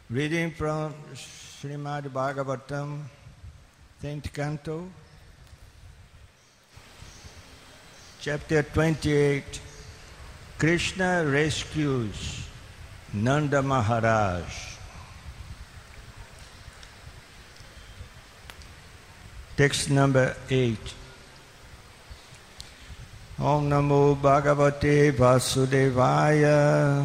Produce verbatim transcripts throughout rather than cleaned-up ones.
Reading from Srimad Bhagavatam, tenth Canto, Chapter twenty-eight, Krishna rescues Nanda Maharaj. Text number eight. Om Namo Bhagavate Vasudevaya.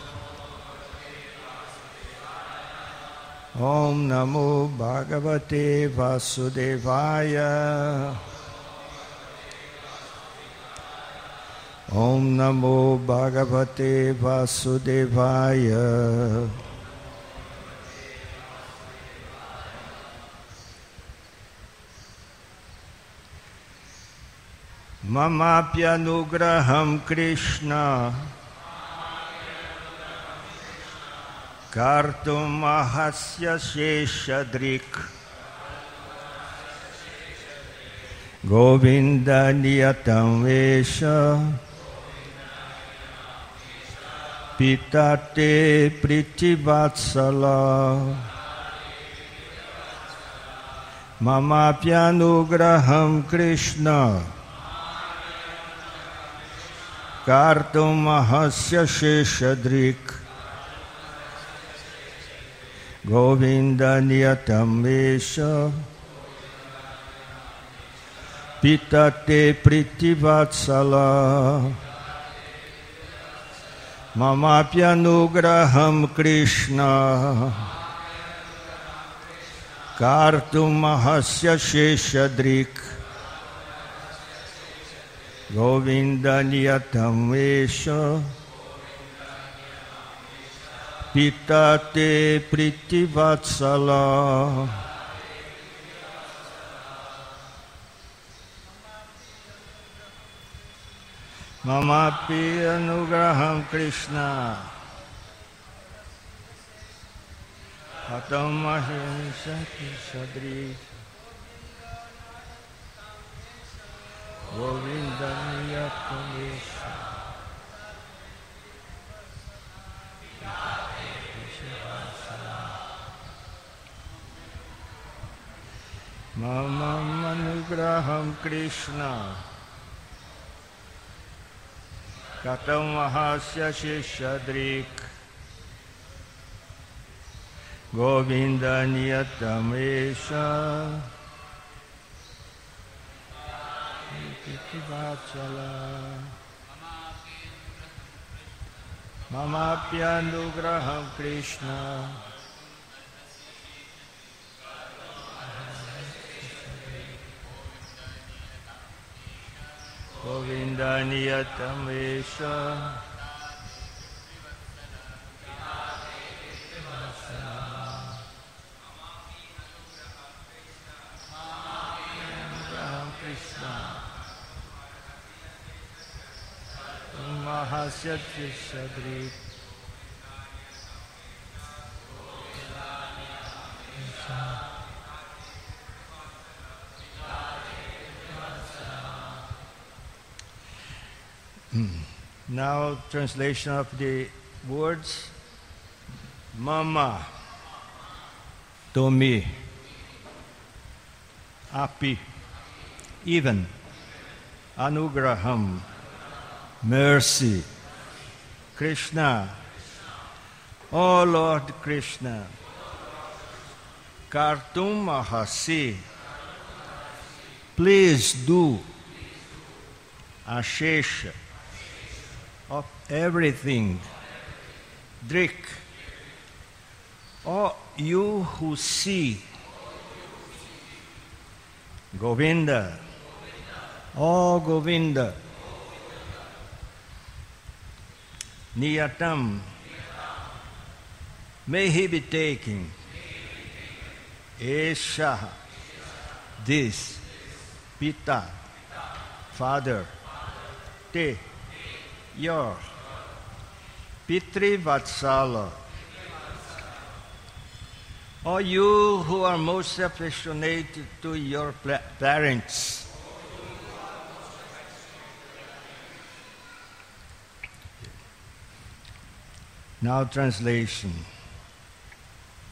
Om Namo Bhagavate Vasudevaya. Om Namo Bhagavate Vasudevaya. Mamapyanugraham Krishna Kartum Mahasya Sheshadrik Govinda Niyatam Vesha Pitate Pritivatsala Mamapyanugraham Krishna Kartum Mahasya Sheshadrik Govinda Niyatam Vesha Pitate Pritivatsala Mamapyanugraham Krishna Kartum Mahasya Sheshadrik Govinda Niyatam Vesha Pitate Pritivatsala. Mamapi Anugraham Krishna Hatam Mahimsati Sadri Govinda Niyatam Vesha Mamam Anugraham Krishna Katam Mahasya Sheshadrik Govinda Niyatam Vesha Pritivatsala Mamapyanugraham Krishna Govinda Niyatam Vesha Krishna Mahasya Sheshadrik Now, translation of the words. Mama, to me. Api, even. Anugraham, mercy. Krishna, oh Lord Krishna. Kartum Mahasi, please do. Ashesha, of everything. Drik, oh you who see. Govinda, oh Govinda. Niyatam, may he be taken. Esha, this. Pita, father. Te, your. Pitri Vatsala, oh you who are most affectionate to your parents. Now translation.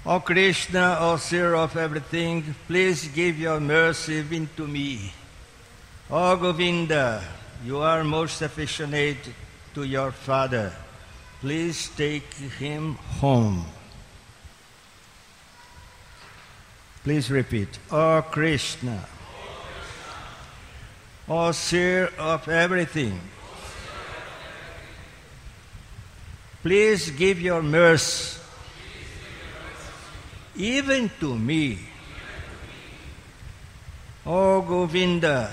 O Krishna, O Seer of everything, please give your mercy even to me. O Govinda, you are most affectionate to your father. Please take him home. Please repeat. O Krishna, O Seer of everything, please give your mercy even to me. O Govinda,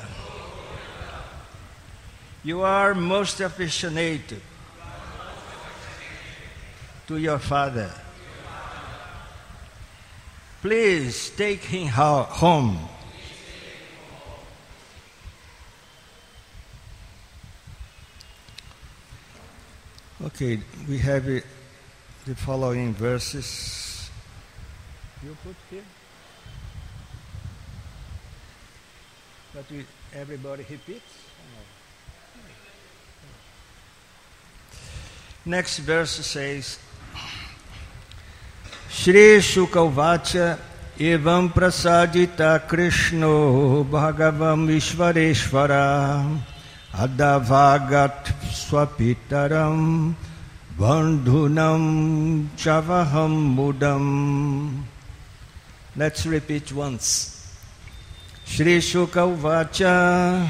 you are most affectionate to your father. Please take him ho- home. Okay, we have uh, the following verses. You put here? But we, everybody repeats? Next verse says, Shri Shukavacha evam prasadita Krishno bhagavam Ishvareshvara adavagat swapitaram bandhunam chavaham mudam. Let's repeat once. Shri Shukavacha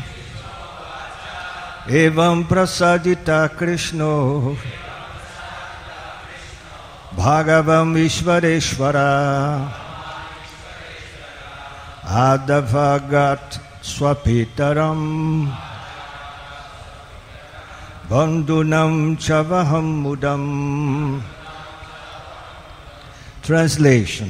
evam prasadita Krishno bhagavam Ishvareshvara adavagat swapitaram bandhunam chavaham mudam. Translation.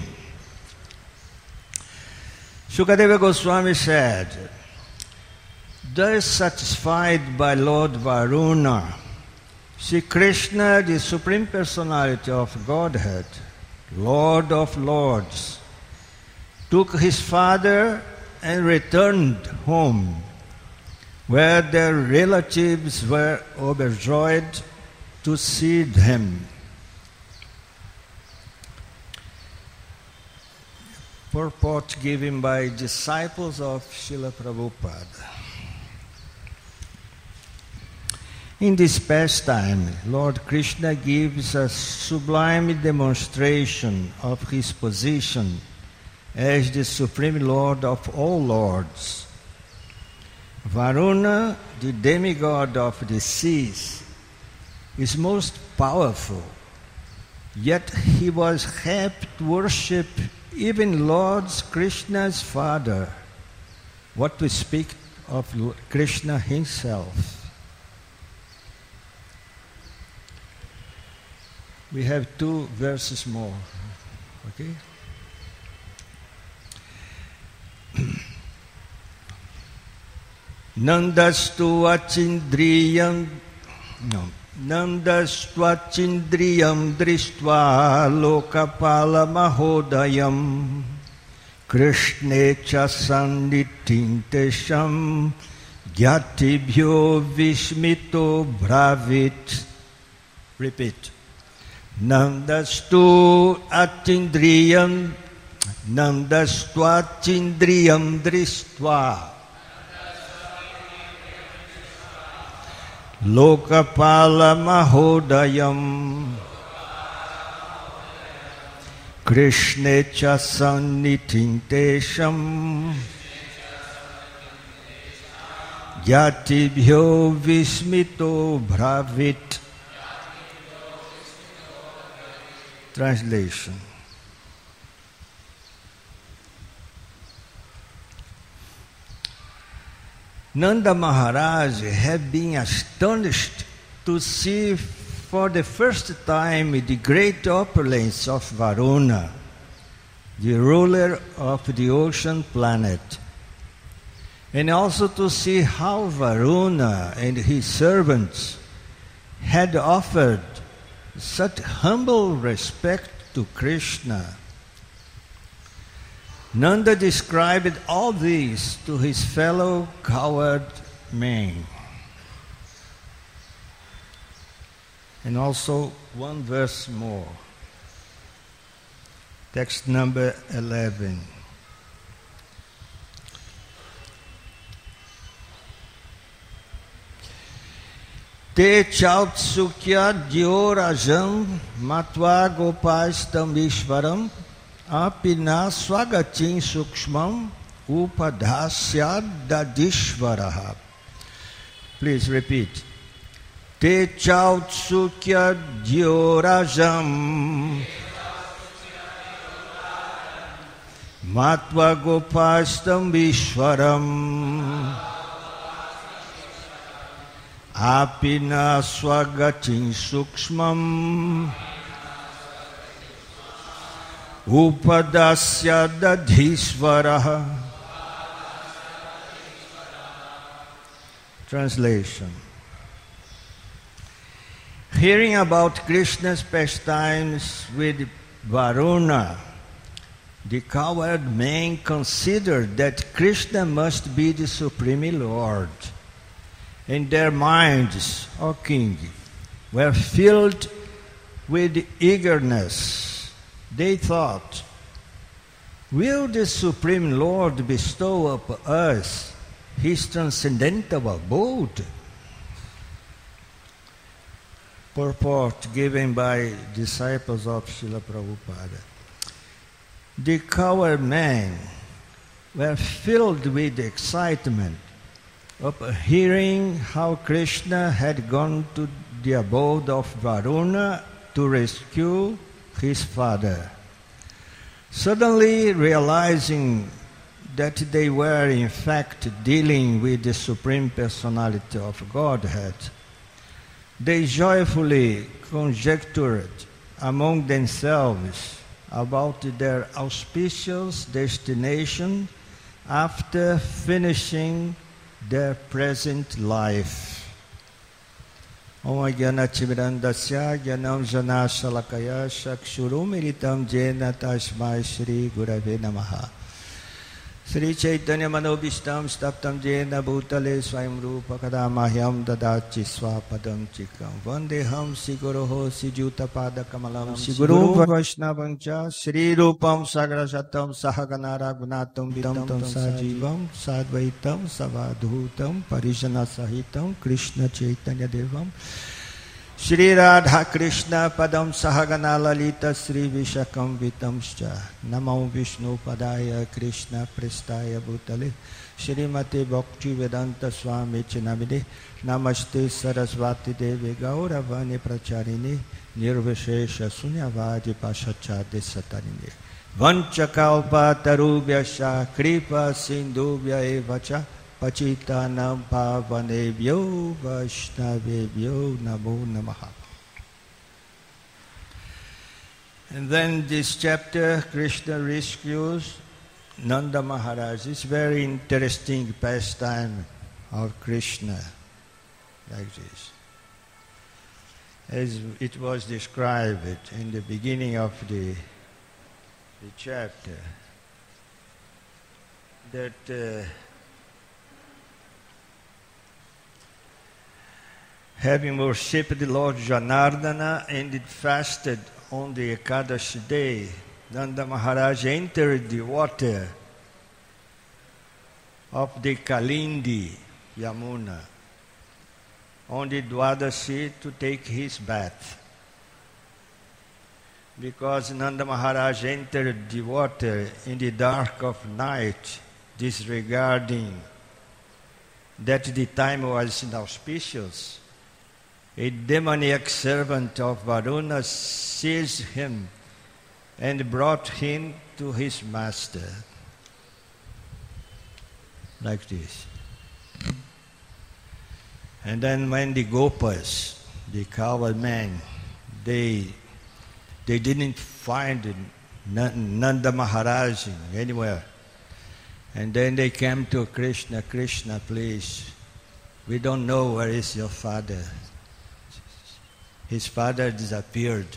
Shukadeva Goswami said, thus satisfied by Lord Varuna, Sri Krishna, the Supreme Personality of Godhead, Lord of Lords, took his father and returned home, where their relatives were overjoyed to see him. Purport given by disciples of Srila Prabhupada. In this pastime, Lord Krishna gives a sublime demonstration of his position as the Supreme Lord of all lords. Varuna, the demigod of the seas, is most powerful, yet he was happy to worship even Lord Krishna's father, what to speak of Krishna himself. We have two verses more, okay? Nandastu achindriyam, no. Nandastvachindriyam drishtva lokapala mahodayam Krishne cha sannitintesham gyatibhyo vishmito bravit. Repeat. Nandastu achindriyam Nandastvachindriyam drishtva Lokapala mahodayam Krishne cha sannitintesham Yatibhyo vismito bhavit. Translation. Nanda Maharaj had been astonished to see for the first time the great opulence of Varuna, the ruler of the ocean planet, and also to see how Varuna and his servants had offered such humble respect to Krishna. Nanda described all this to his fellow cowherd men. And also one verse more. Text number eleven. Te chautsukya dyorajam matva gopastam ishvaram apina swagachin sukshmam upadhasya dadishvaraha. Please repeat. Te chautsukya dyorajam matva gopastam ishvaram apina swagachin sukshmam upadasya dadhishvaraha. Translation. Hearing about Krishna's pastimes with Varuna, the cowherd men considered that Krishna must be the Supreme Lord. And their minds, O king, were filled with eagerness. They thought, will the Supreme Lord bestow upon us His transcendental abode? Purport given by disciples of Srila Prabhupada. The cowherd men were filled with excitement of hearing how Krishna had gone to the abode of Varuna to rescue his father. Suddenly realizing that they were in fact dealing with the Supreme Personality of Godhead, they joyfully conjectured among themselves about their auspicious destination after finishing their present life. Om Jnanatimirandasya Jnanam Janashalakaya Chakshurumiritam Jena Tasmai Shri Gurave Namaha. Sri Chaitanya Manobishtam Staptam Jena Bhutale Swayam Rupa Kadamahyam Dadachi Swapadam Chikam Vandeham Siguroho Sijuta Pada Kamalam Sigurum Vaishnavam Cha Sri Rupam Sagrasatam Sahaganara Gunatam Vidam Sajivam Sadvaitam Savadhutam Parijana Sahitam Krishna Chaitanya Devam Shri Radha Krishna Padam Sahagana Lalita Sri Vishakam Vitamscha Namo Vishnu Padaya Krishna Prestaya Bhutale Shrimati Bhakti Vedanta Swami Chinamini Namaste Sarasvati Devi Gauravani Pracharini Nirvishesha Sunyavadi Pashachade Satarini Vanchakalpa Tarubhyasha Kripa Sindhubhya Evacha Pachitanam Pavanebhyo Vaishnavebhyo Namo Namaha. And then this chapter, Krishna rescues Nanda Maharaj. It's very interesting pastime of Krishna, like this. As it was described in the beginning of the, the chapter, that uh, having worshipped the Lord Janardana and it fasted on the Ekadashi day, Nanda Maharaj entered the water of the Kalindi, Yamuna, on the Dwadashi to take his bath. Because Nanda Maharaj entered the water in the dark of night, disregarding that the time was inauspicious, a demoniac servant of Varuna seized him and brought him to his master. Like this. And then when the Gopas, the cowherd men, they, they didn't find Nanda Maharaj anywhere. And then they came to Krishna, Krishna, please, we don't know where is your father. His father disappeared.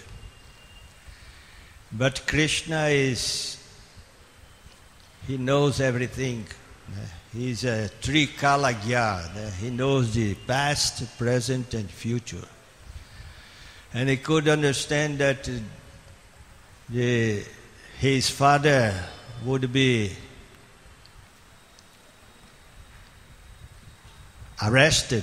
But Krishna is, he knows everything. He's a Trikalagya. He knows the past, present, and future. And he could understand that the, his father would be arrested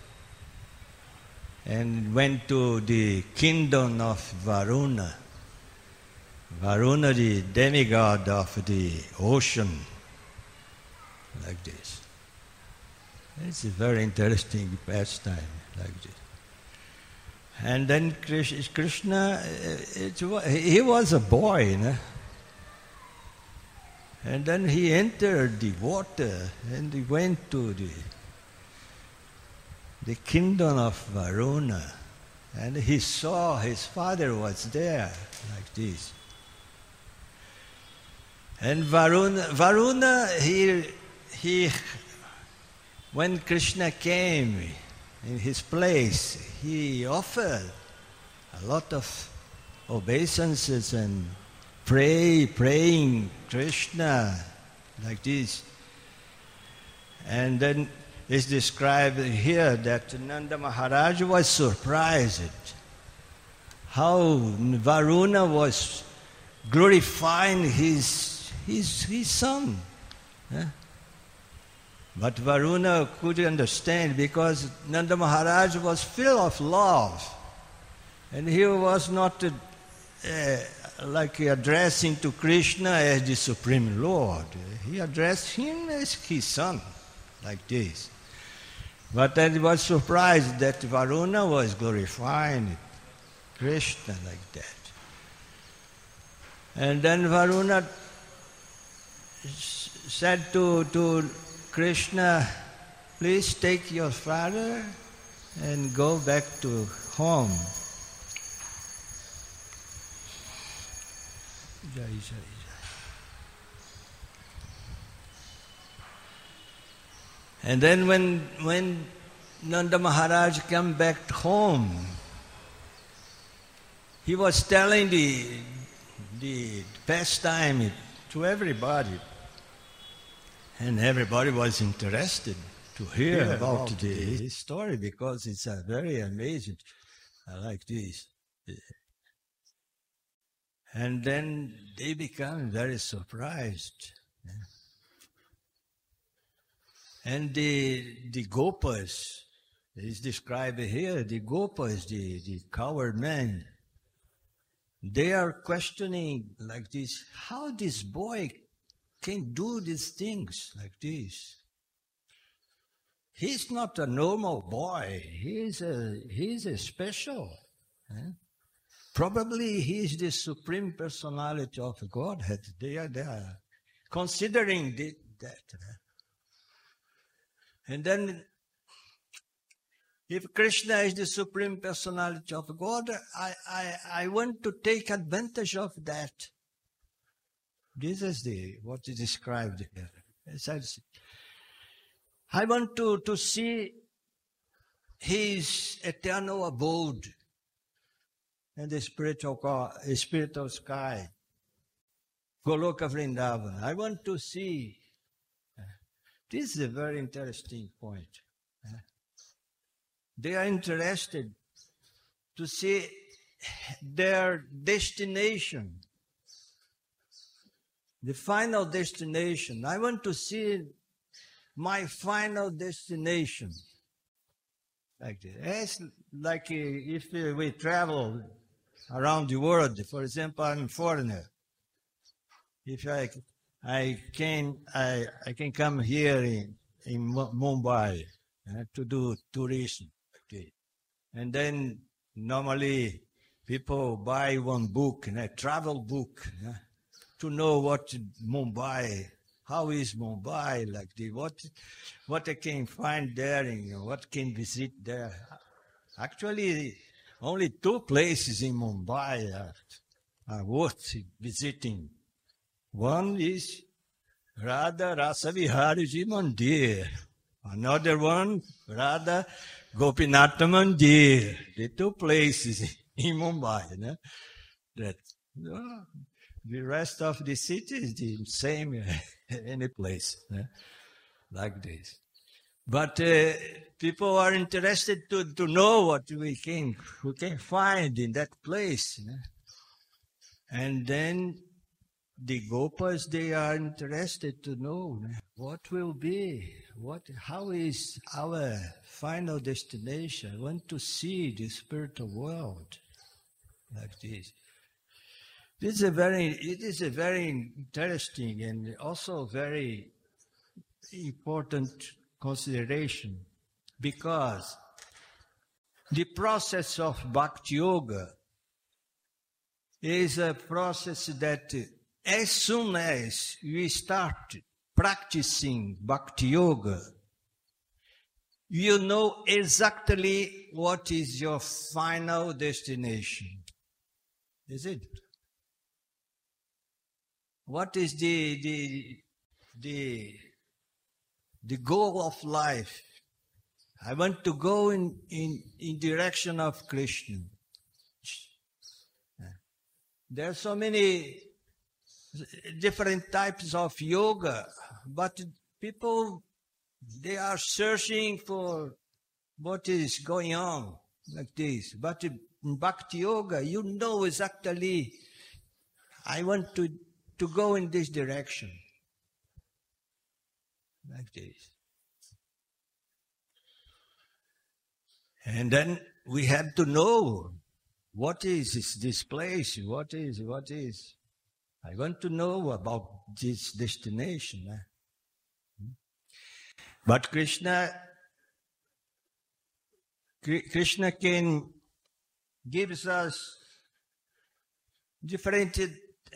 and went to the kingdom of Varuna. Varuna, the demigod of the ocean, like this. It's a very interesting pastime, like this. And then Krishna, it, he was a boy, you know? And then he entered the water and he went to the the kingdom of Varuna, and he saw his father was there, like this. And Varuna, Varuna, he, he, when Krishna came in his place, he offered a lot of obeisances and pray, praying Krishna, like this. And then it's described here that Nanda Maharaj was surprised how Varuna was glorifying his, his, his son. Yeah? But Varuna couldn't understand because Nanda Maharaj was filled of love. And he was not uh, like addressing to Krishna as the Supreme Lord. He addressed him as his son, like this. But I was surprised that Varuna was glorifying Krishna like that. And then Varuna said to, to Krishna, please take your father and go back to home. Jai, jai, jai. And then when when Nanda Maharaj came back home, he was telling the the pastime to everybody. And everybody was interested to hear yeah, about, about the, the story because it's a very amazing. I like this. And then they become very surprised. And the the Gopas is described here. The Gopas, the, the coward men, they are questioning like this, how this boy can do these things like this. He's not a normal boy. He's a he's a special. Eh? Probably he's the supreme personality of Godhead. They are, they are considering the, that. Eh? And then, if Krishna is the supreme personality of God, I, I, I want to take advantage of that. This is the what is described here. I want to, to see his eternal abode in the spiritual, spiritual sky, Goloka Vrindavan. I want to see. This is a very interesting point. They are interested to see their destination, the final destination. I want to see my final destination. Like this. It's like if we travel around the world. For example, I'm a foreigner. If I I can I I can come here in in Mumbai uh, to do tourism, okay, and then normally people buy one book, a travel book, uh, to know what Mumbai, how is Mumbai, like the what what I can find there and what can visit there. Actually, only two places in Mumbai are, are worth visiting. One is Radha Rasavihariji Mandir. Another one, Radha Gopinatha Mandir. The two places in Mumbai. You know? That, you know, the rest of the city is the same, any place, you know? Like this. But uh, people are interested to, to know what we can, we can find in that place. You know? And then the Gopas, they are interested to know what will be, what, how is our final destination. I want to see the spiritual world like this. This is a very, it is a very interesting and also very important consideration, because the process of Bhakti Yoga is a process that as soon as you start practicing Bhakti Yoga, you know exactly what is your final destination. Is it? What is the, the, the, the goal of life? I want to go in, in, in direction of Krishna. There are so many different types of yoga, but people, they are searching for what is going on like this. But in Bhakti Yoga, you know exactly, I want to, to go in this direction. Like this. And then we have to know what is this, this place, what is, what is. I want to know about this destination. Eh? But Krishna, Krishna can gives us different. Uh,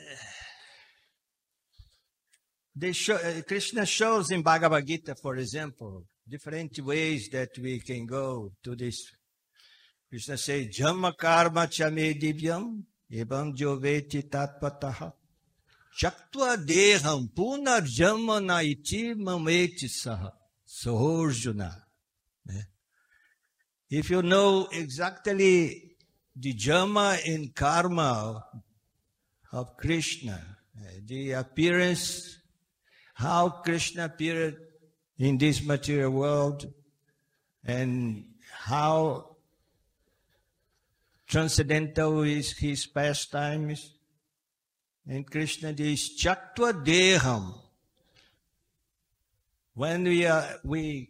they show, uh, Krishna shows in Bhagavad Gita, for example, different ways that we can go to this. Krishna says, Jamma karma chame divyam evam joveti tatpataha Chaktva deham punar jamana iti mameti saha Sohorjuna. If you know exactly the Jama and karma of Krishna, the appearance, how Krishna appeared in this material world, and how transcendental is his pastimes, and Krishna is Chaktva Deham. When we are, we,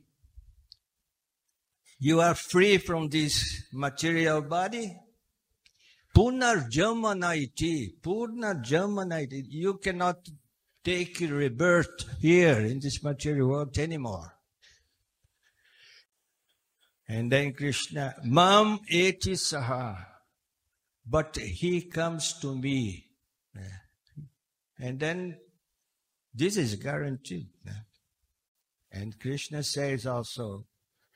you are free from this material body, Punarjamana iti, Punarjamana iti, you cannot take rebirth here in this material world anymore. And then Krishna, Mam eti saha, but he comes to me. And then this is guaranteed. And Krishna says also,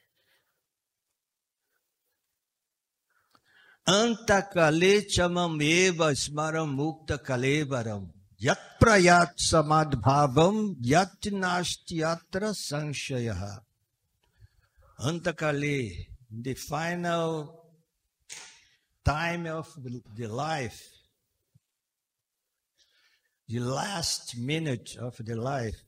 Anta kale chamam eva smaram mukta kalevaram yat prayat samadbhavam yat nastyatra sangshayaha. Anta kale, the final time of the life, the last minute of the life,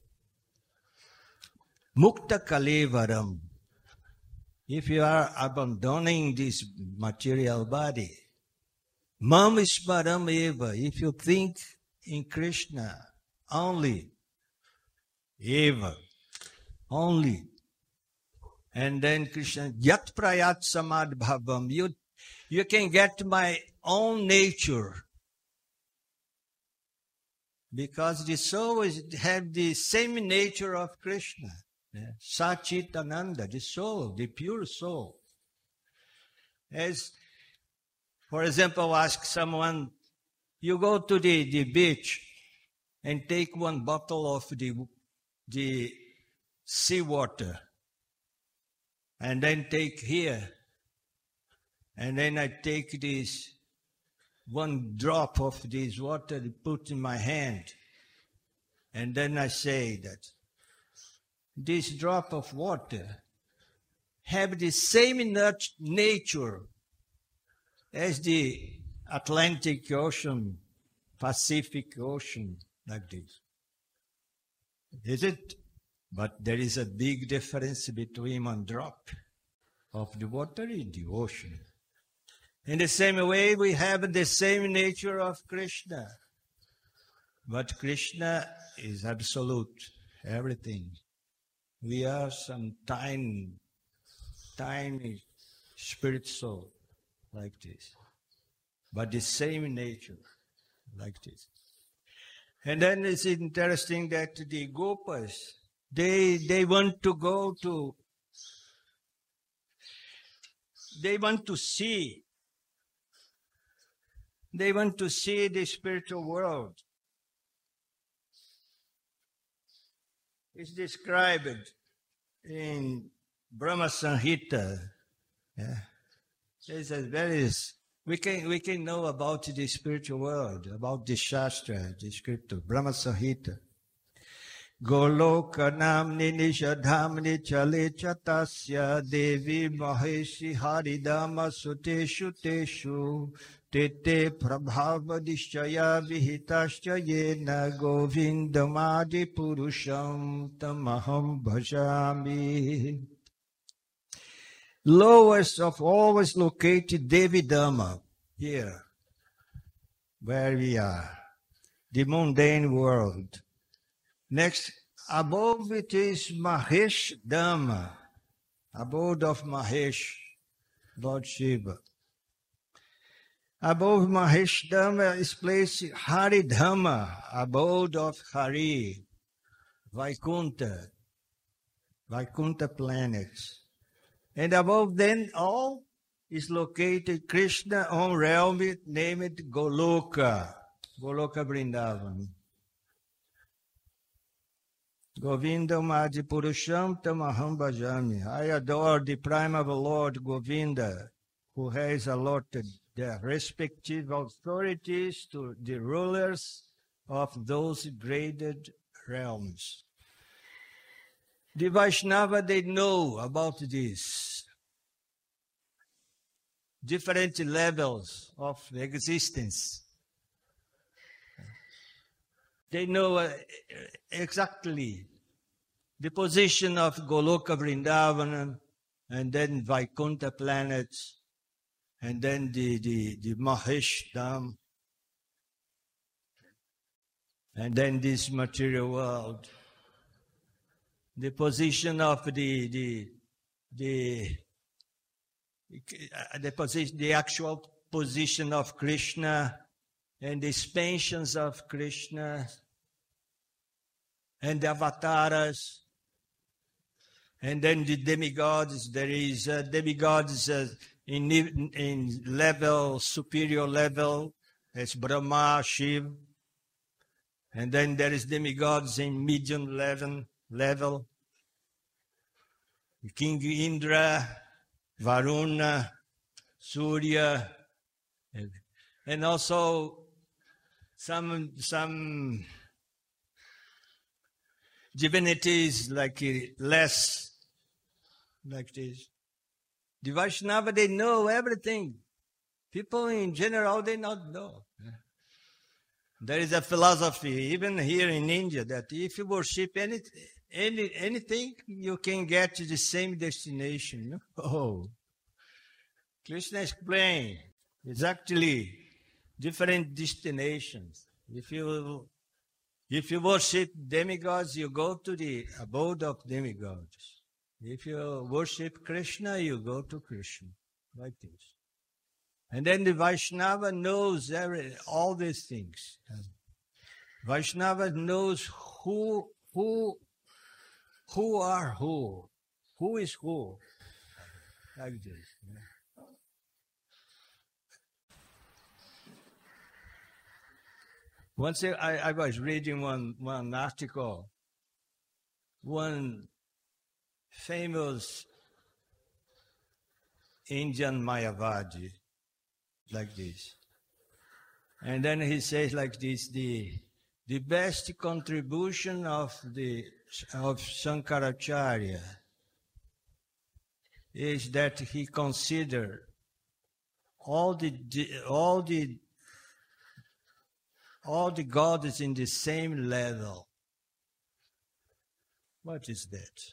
mukta kalevaram. If you are abandoning this material body, mam smaram eva, if you think in Krishna only, eva, only, and then Krishna, yat prayat samadbhavam, you, you can get my own nature. Because the soul is, have the same nature of Krishna. Yeah. Sachitananda, the soul, the pure soul. As, for example, ask someone, you go to the, the beach and take one bottle of the, the seawater, and then take here, and then I take this one drop of this water and put in my hand, and then I say that this drop of water have the same nat- nature as the Atlantic Ocean, Pacific Ocean, like this. Is it? But there is a big difference between one drop of the water in the ocean. In the same way, we have the same nature of Krishna. But Krishna is absolute, everything. We are some tiny, tiny spirit soul like this, but the same nature like this. And then it's interesting that the Gopas, they they want to go to, they want to see, they want to see the spiritual world. It's described in Brahma Samhita. Yeah. It's a very, we can we can know about the spiritual world, about the Shastra, the scripture, Brahma Samhita. Goloka namni nishadhamni chale chatasya devi maheshi haridama suteshu teshu tete prabhava dishchaya vihitascha yena govindamadi purusham tamaham bhajami. Lowest of all is located Devi Dhamma, here, where we are, the mundane world. Next, above it is Mahesh Dhamma, abode of Mahesh, Lord Shiva. Above Mahesh Dhamma is placed Hari Dhamma, abode of Hari, Vaikuntha, Vaikuntha planets. And above them all is located Krishna own realm named Goloka, Goloka Vrindavan. Govindam Adi Purusham Tamaham Bhajami. I adore the primal Lord Govinda, who has allotted the respective authorities to the rulers of those graded realms. The Vaishnava, they know about this. Different levels of existence. They know uh, exactly the position of Goloka Vrindavan, and then Vaikuntha planets, and then the, the, the Mahesh Dham, and then this material world. The position of the the the the position, the actual position of Krishna, and the expansions of Krishna, and the avatars, and then the demigods. There is uh, demigods uh, in in level superior level as Brahma, Shiva, and then there is demigods in medium level. level. King Indra, Varuna, Surya, and, and also some some divinities like uh, less like this. The Vaishnava, they know everything. People in general, they not know. There is a philosophy, even here in India, that if you worship any, any, anything, you can get to the same destination. Oh, Krishna explained exactly different destinations. If you if you worship demigods, you go to the abode of demigods. If you worship Krishna, you go to Krishna, like this. And then the Vaishnava knows every, all these things. Vaishnava knows who who who are who, who is who, like this. Once I, I was reading one one article, one famous Indian Mayavadi, like this. And then he says like this, the the best contribution of the of Shankaracharya is that he considered all the all the all the gods in the same level. What is that?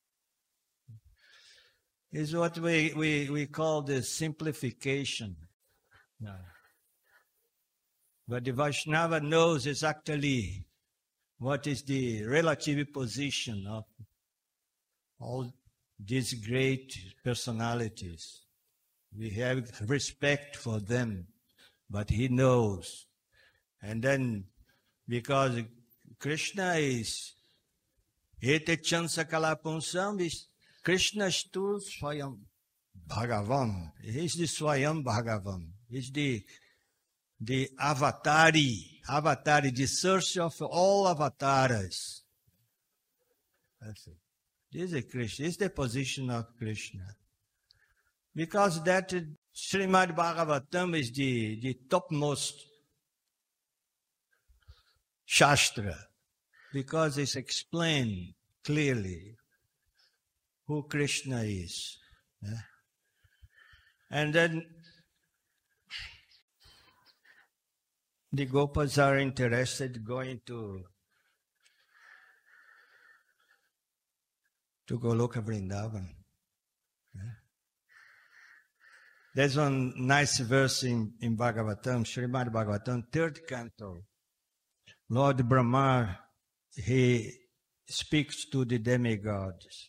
It's what we, we, we call the simplification. No. But the Vaishnava knows exactly what is the relative position of all these great personalities. We have respect for them, but he knows. And then, because Krishna is Ete Chansa Kalapunsam, is Krishna Stu Swayam Bhagavan. He is the Swayam Bhagavan. He is the, the avatari, avatari, the source of all avatars. That's it. This is Krishna. This is the position of Krishna. Because that Srimad Bhagavatam is the, the topmost Shastra. Because it's explained clearly who Krishna is. Yeah? And then the Gopas are interested going to to Goloka Vrindavan. Yeah? There's one nice verse in, in Bhagavatam, Srimad Bhagavatam, third canto. Lord Brahma, he speaks to the demigods.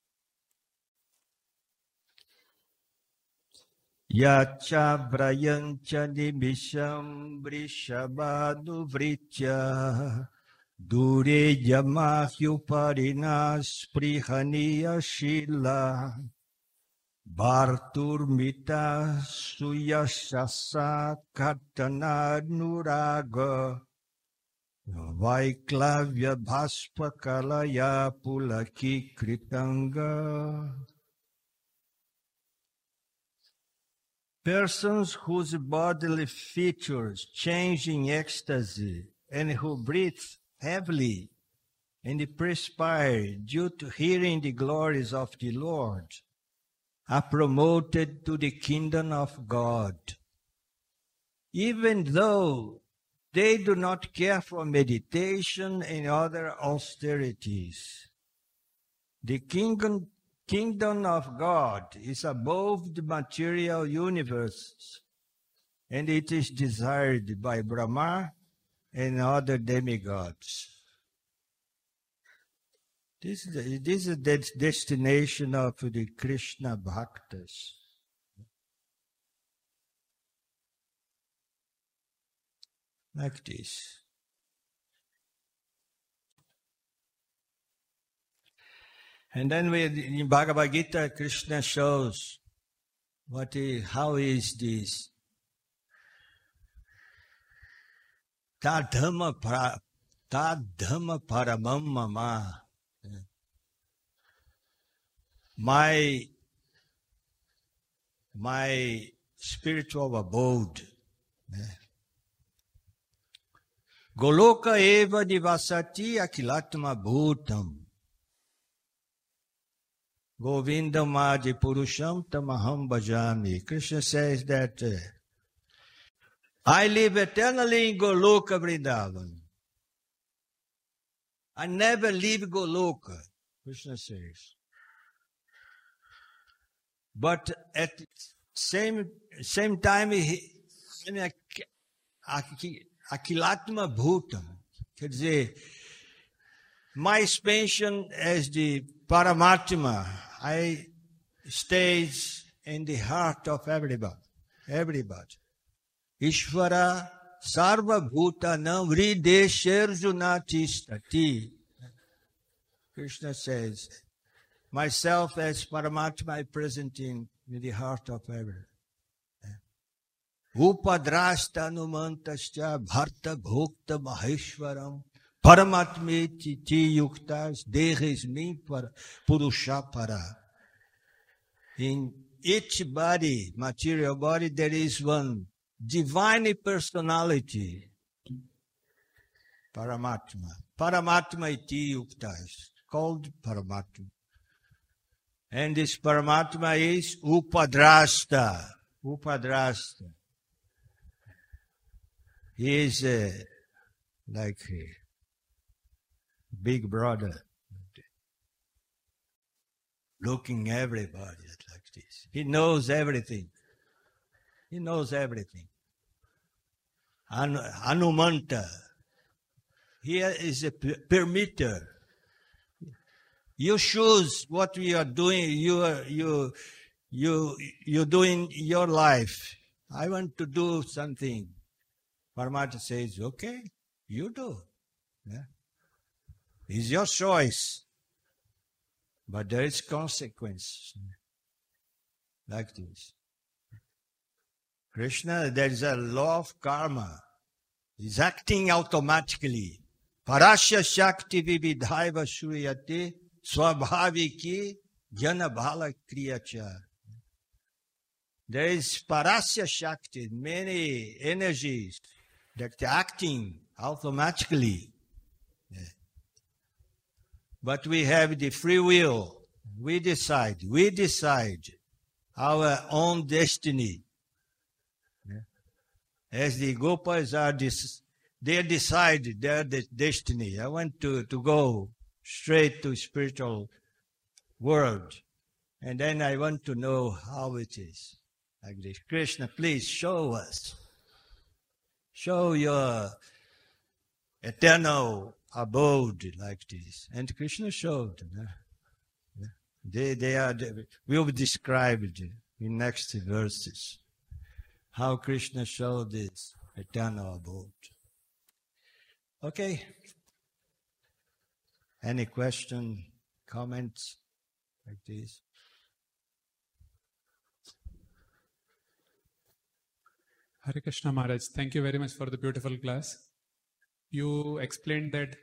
Yacha Brayancha Nimisham Vrishabhadu Vritya Dure Yamahyu Parinas Prihaniya Shila Bharturmita Suyashasa Katana Nuraga Vaiklavya Bhaspa Kalaya Pulaki Kritanga. Persons whose bodily features change in ecstasy and who breathe heavily and perspire due to hearing the glories of the Lord are promoted to the kingdom of God. Even though they do not care for meditation and other austerities. The kingdom, kingdom of God is above the material universe, and it is desired by Brahma and other demigods. This is the, this is the destination of the Krishna Bhaktas. Like this. And then we, in Bhagavad Gita, Krishna shows what is, how is this. Tadhamma para, tadhamma paramam mama. My, my spiritual abode. Goloka eva nivasati akilatma bhutam. Govindam adi purusham tamaham bhajami. Krishna says that uh, I live eternally in Goloka Vrindavan. I never leave Goloka, Krishna says. But at the same, same time, he, Akilatma Bhutam. Quer dizer, my expansion as the Paramatma, I stays in the heart of everybody. Everybody. Ishvara Sarva Bhutanam Hridesherjunatistati. Krishna says, myself as Paramatma I present in, in the heart of everybody. Upadrasta numantascha bharta bhokta maheshwaram paramatmeti ti yuktas dehismin purusha para. In each body, material body, there is one divine personality, Paramatma. Paramatma iti yuktas, called Paramatma. And this Paramatma is Upadrasta. Upadrasta. He is uh, like a big brother, looking everybody like this. He knows everything. He knows everything. Anu, Hanumanta. He is a permitter. You choose what we are doing. You are you you you doing your life. I want to do something. Paramatma says, okay, you do. Yeah. It's your choice. But there is consequence. Like this. Krishna, there is a law of karma. He's acting automatically. Parasya Shakti Vividhaiva Shriyate Swabhaviki Jana Bhala Kriyacha. There is Parasya Shakti, many energies that are acting automatically. Yeah. But we have the free will. We decide. We decide our own destiny. Yeah. As the Gopas are, dis- they decide their de- destiny. I want to, to go straight to spiritual world. And then I want to know how it is. Like this. Krishna, please show us. Show your eternal abode like this. And Krishna showed. Uh, they, they are, they will be described in next verses. How Krishna showed this eternal abode. Okay. Any question, comments like this? Hare Krishna Maharaj, thank you very much for the beautiful class. You explained that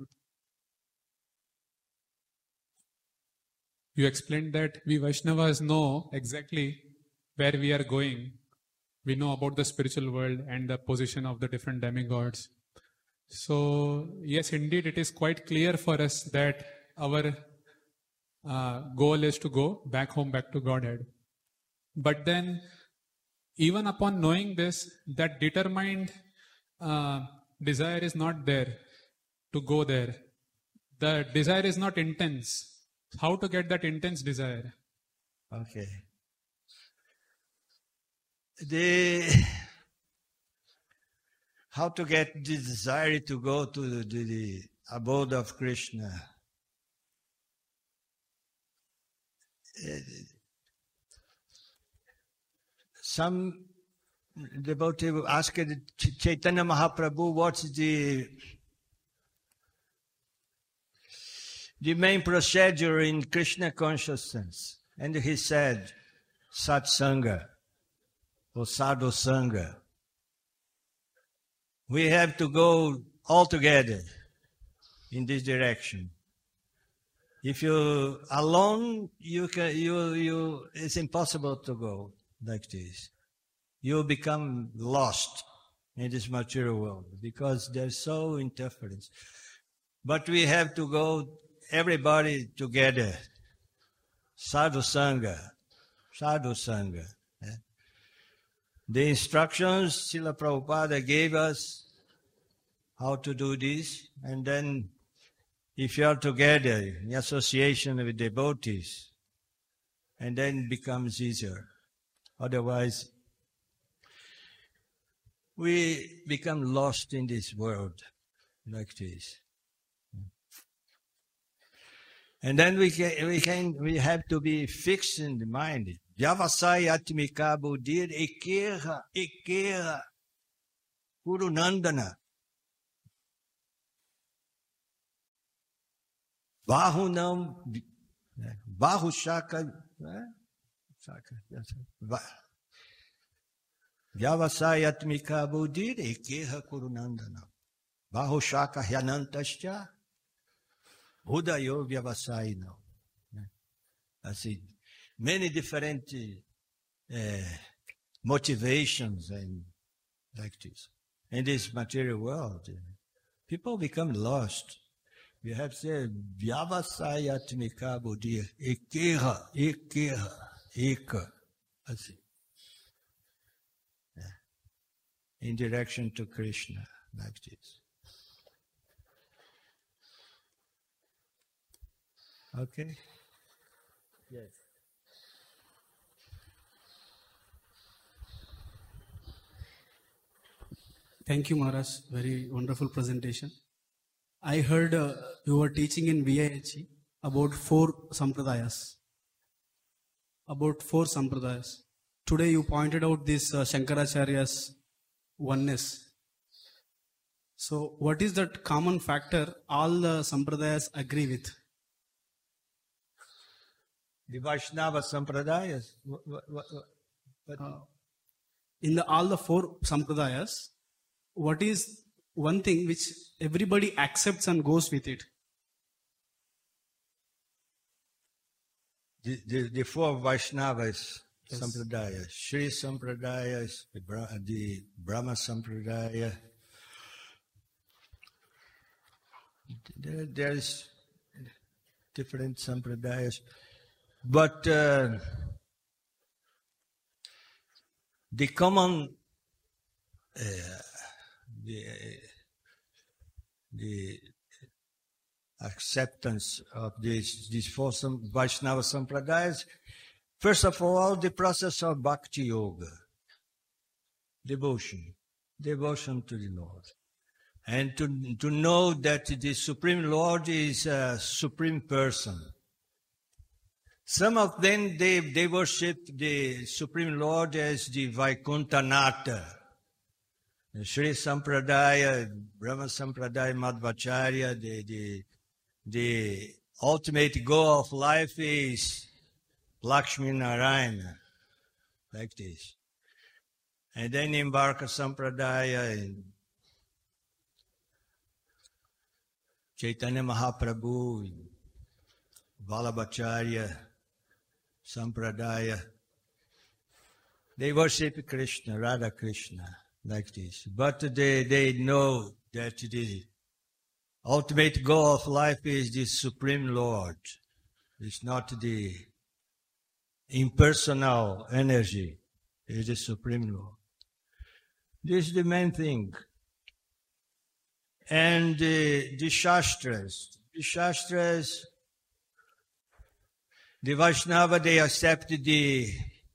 you explained that we Vaishnavas know exactly where we are going. We know about the spiritual world and the position of the different demigods. So, yes, indeed, it is quite clear for us that our uh, goal is to go back home, back to Godhead. But then, even upon knowing this, that determined uh, desire is not there to go there. The desire is not intense. How to get that intense desire? Okay. The how to get the desire to go to the, the, the abode of Krishna. Some devotee asked Chaitanya Mahaprabhu, what's the the main procedure in Krishna consciousness? And he said, Satsanga or Sadhu Sangha. We have to go all together in this direction. If you alone, you can, you, you, it's impossible to go like this. You become lost in this material world because there's so interference. But we have to go, everybody together. Sadhu Sangha. Sadhu Sangha. Yeah. The instructions Srila Prabhupada gave us how to do this, and then if you are together in association with devotees, and then it becomes easier. Otherwise, we become lost in this world like this. And then we can, we can, we have to be fixed in the mind. Vyavasaya atmika buddhir ekera, ekera, Guru Nandana. Bahunam, Bahushaka, Vyavasayatmika buddhir ekeha kurunandana. Bahushaka hyanantascha Buddhayo vyavasayino. I see many different uh, motivations and like this. In this material world, people become lost. We have said, Vyavasayatmika buddhi, ekeha, ekeha, eka. I see. Yeah. In direction to Krishna, like this. Okay? Yes. Thank you, Maharaj. Very wonderful presentation. I heard uh, you were teaching in V I H E about four sampradayas. About four sampradayas. Today you pointed out this uh, Shankaracharya's oneness. So what is that common factor all the sampradayas agree with? The Vaishnava Sampradayas. What, what, what, what? Uh, in the all the four sampradayas, what is one thing which everybody accepts and goes with it? The, the, the four Vaishnavas yes. Sampradayas, Shri Sampradayas, the, Bra, the Brahma Sampradaya. There, there's different Sampradayas. But uh, the common, uh, the, the acceptance of these, these four Vaishnava Sampradayas, first of all, the process of Bhakti Yoga, devotion, devotion to the Lord. And to, to know that the Supreme Lord is a Supreme Person. Some of them, they, they worship the Supreme Lord as the Vaikunthanatha. The Sri Sampradaya, Brahma Sampradaya, Madhvacharya, the, the, the ultimate goal of life is Lakshmi Narayana, like this. And then in Varka Sampradaya, and Chaitanya Mahaprabhu, Vallabhacharya, Sampradaya, they worship Krishna, Radha Krishna, like this. But they, they know that the ultimate goal of life is the Supreme Lord. It's not the impersonal energy. It's the Supreme Lord. This is the main thing. And the, the Shastras, the Shastras, the Vaishnava, they accept the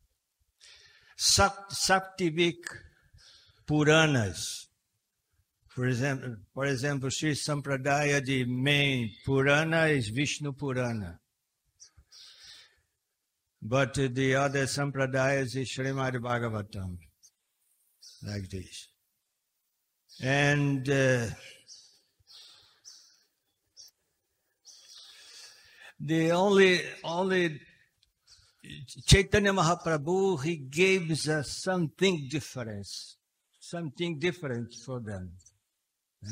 Saptivik Puranas. For example, for example, Sri Sampradaya, the main Purana is Vishnu Purana. But the other Sampradayas is Srimad Bhagavatam, like this. And uh, the only, only Chaitanya Mahaprabhu, he gives us something different, something different for them. Yeah.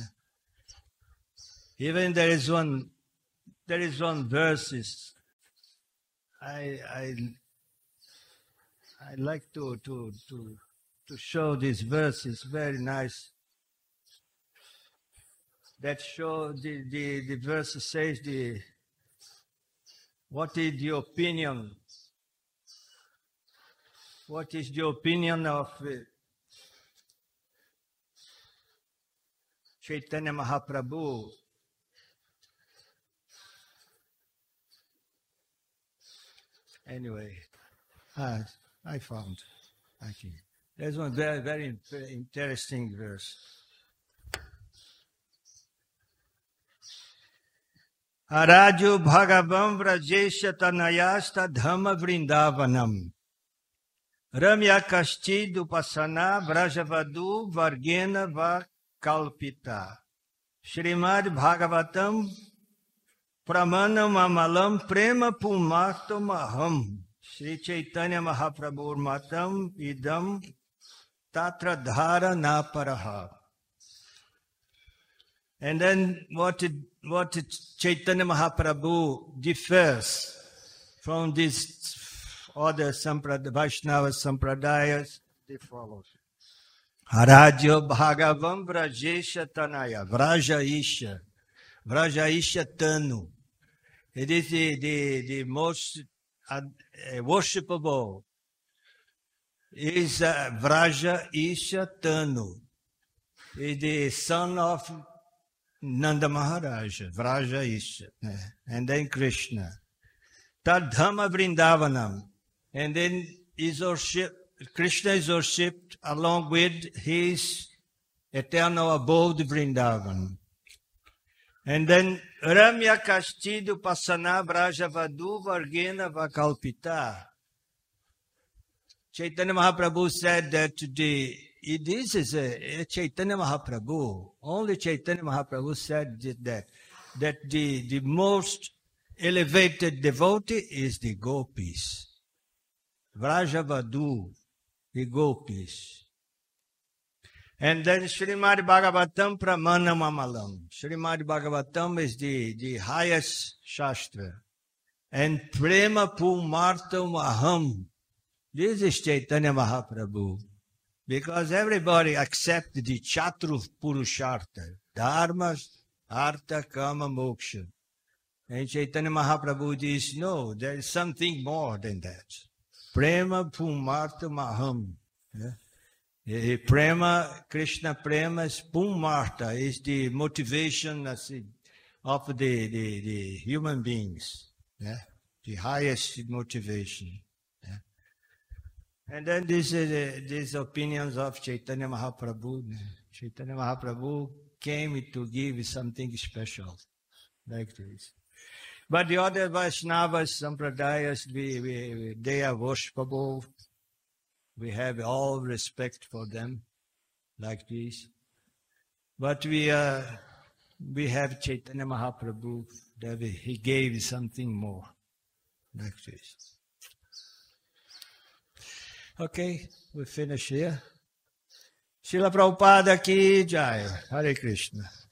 Even there is one, there is one verses. I I I like to to to to show these verses, very nice. That show the the the verse says the. What is the opinion? What is the opinion of uh, Chaitanya Mahaprabhu? Anyway, ah, I found. Okay. There's one very, very interesting verse. Arajo Bhagavam Vrajesha Tanayasta Dhamma Vrindavanam Ramya Kashti Dupasana Vrajavadu Vargena Vakalpita Srimad Bhagavatam Pramanam Amalam Prema Pumato Maham Sri Chaitanya Mahaprabhu Matam Idam Tatra Dhara Naparaha. And then what it, what it, Chaitanya Mahaprabhu differs from these other Samprad, Vaishnava Sampradayas, they follow. Haradyo Bhagavam Vrajesha Tanaya, Vraja Isha, Vraja Isha Tanu. It is the, the, the most uh, worshipable, is uh, Vraja Isha Tanu. Is the son of Nanda Maharaj, Vraja Isha, and then Krishna. Tadhama Vrindavanam. And then is worship, Krishna is worshipped along with his eternal abode Vrindavan. And then Ramya Kashtidu Pasana Brajavadu Vargena Vakalpita. Chaitanya Mahaprabhu said that the, this is a, a Chaitanya Mahaprabhu. Only Chaitanya Mahaprabhu said that, that the, the most elevated devotee is the gopis. Vrajavadu, the gopis. And then Srimad Bhagavatam Pramana Mamalam. Srimad Bhagavatam is the, the highest Shastra. And Prema Pumartam Aham. This is Chaitanya Mahaprabhu. Because everybody accepts the Chatru Purushartha. Dharma, Artha, Kama, Moksha. And Chaitanya Mahaprabhu says, no, there is something more than that. Prema Pumartam Aham. Yeah? Prema, Krishna Prema is Pumartha, is the motivation of the, the, the human beings. Yeah? The highest motivation. Yeah? And then this is uh, these opinions of Chaitanya Mahaprabhu. Chaitanya Mahaprabhu came to give something special, like this. But the other Vaishnavas, Sampradayas, we, we, they are worshipable. We have all respect for them, like this. But we uh, we have Chaitanya Mahaprabhu, that he gave something more, like this. Okay, we finish here. Srila Prabhupada ki jai. Hare Krishna.